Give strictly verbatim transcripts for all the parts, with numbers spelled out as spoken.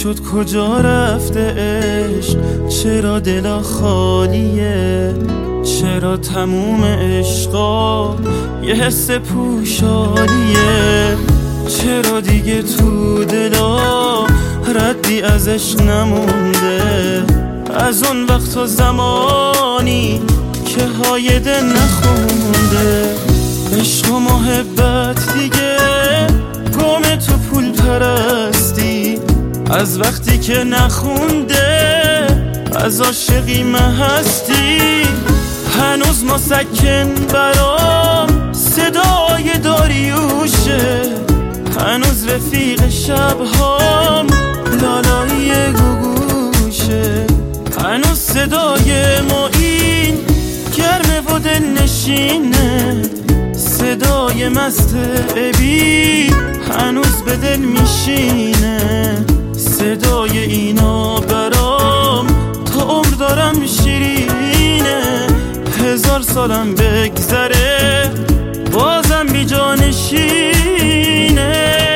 شد کجا رفته عشق؟ چرا دلا خالیه؟ چرا تموم عشقا یه حس پوشالیه؟ چرا دیگه تو دلا ردی از عشق نمونده؟ از اون وقت و زمانی که هایده نخونده. عشق و محبت دیگه گم تو پول پرستی، از وقتی که نخونده از عاشقی هستی. هنوز مسکن برام صدای داریوشه، هنوز رفیق شبهام لالایی گوگوشه، هنوز صدای معین گرمه و دل نشینه، صدای مست ابی هنوز به دل میشینه. صدای اینا برام تا عمر دارم شیرینه، هزار سالم بگذره بازم بی جا نشینه.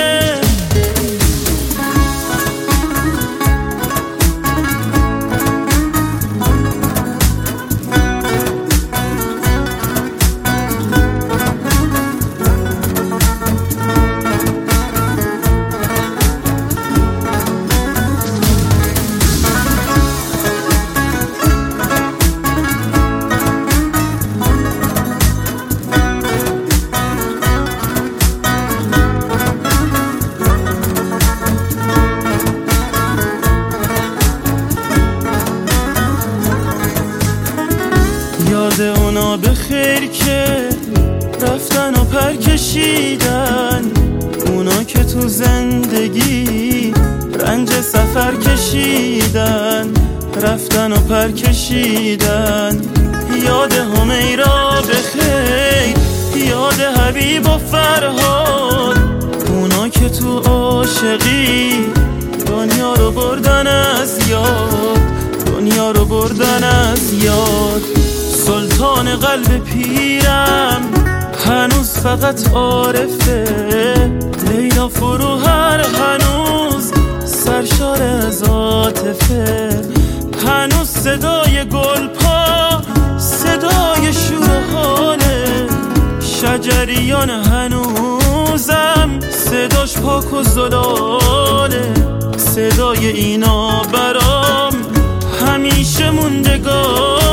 یاد اونا به خیر که رفتن و پر کشیدن، اونا که تو زندگی رنج سفر کشیدن، رفتن و پر کشیدن. یاد همیرا به خیر، یاد حبیب و فرهاد، اونا که تو عاشقی دنیا رو بردن از یاد، دنیا رو بردن از یاد. سلطان قلب پیرم هنوز فقط عارفه، لیلا فروهر هنوز سرشار از عاطفه، هنوز صدای گلپا صدای شور و حاله، شجریان هنوزم صداش پاک و زلاله. صدای اینا برام همیشه موندگار